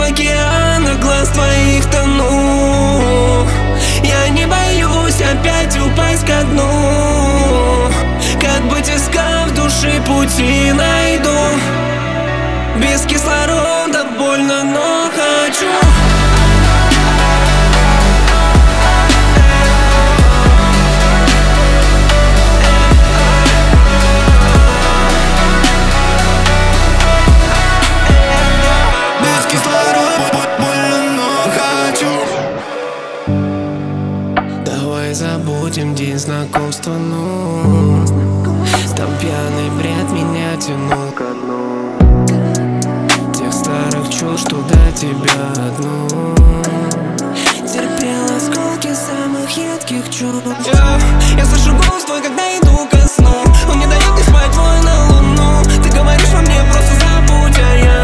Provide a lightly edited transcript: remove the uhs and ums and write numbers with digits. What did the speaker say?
океанах глаз твоих тону. Я не боюсь опять упасть ко дну. Как быть, искав души пути найду. Без кислорода больно, но хочу. Давай забудем день знакомства, ну. Там пьяный бред меня тянул ко дну. Тех старых чувств туда тебя одну. Терпел осколки самых едких чувств. Я слышу голос твой, когда иду ко сну. Он не дает мне спать, твой на луну. Ты говоришь во мне, просто забудь, а я